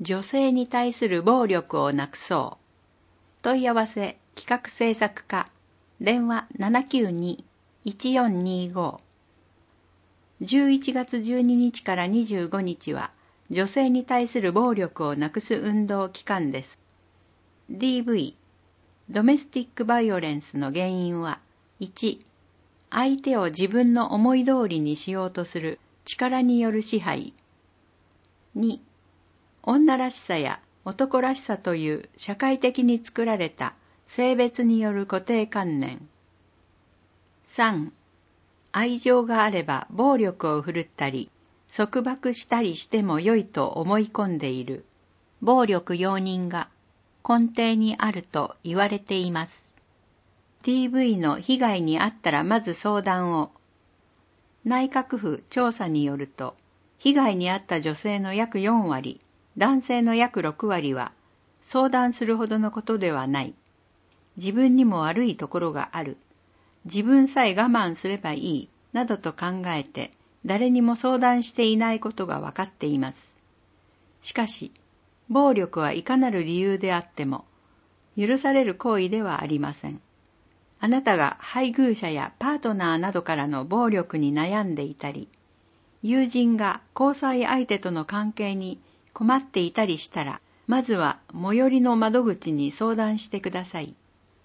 女性に対する暴力をなくそう。問い合わせ企画制作課電話 792-1425。 11月12日から25日は女性に対する暴力をなくす運動期間です。 DV ドメスティックバイオレンスの原因は、1、相手を自分の思い通りにしようとする力による支配。2、女らしさや男らしさという社会的に作られた性別による固定観念。3、愛情があれば暴力を振るったり、束縛したりしても良いと思い込んでいる暴力容認が根底にあると言われています。DV の被害に遭ったらまず相談を。内閣府調査によると、被害に遭った女性の約4割、男性の約6割は、相談するほどのことではない。自分にも悪いところがある。自分さえ我慢すればいい、などと考えて、誰にも相談していないことがわかっています。しかし、暴力はいかなる理由であっても、許される行為ではありません。あなたが配偶者やパートナーなどからの暴力に悩んでいたり、友人が交際相手との関係に困っていたりしたら、まずは最寄りの窓口に相談してください。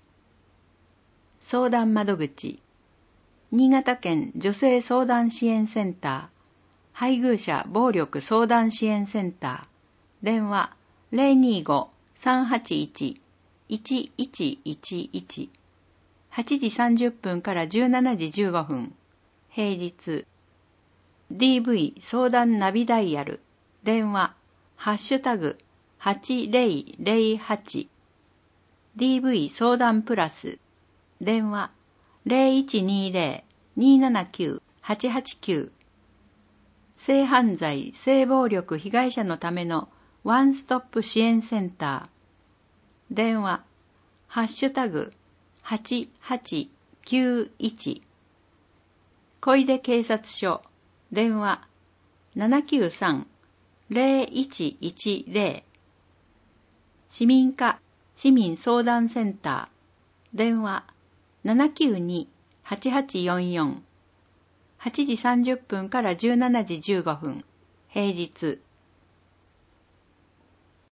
相談窓口、新潟県女性相談支援センター、配偶者暴力相談支援センター、電話 025-381-1111、8時30分から17時15分、平日。DV 相談ナビダイヤル、電話、#8008、DV 相談プラス、電話、0120-279-889、性犯罪・性暴力被害者のためのワンストップ支援センター、電話、#8891、小出警察署、電話、793-0110、市民課市民相談センター、電話、792-8844、8時30分から17時15分、平日。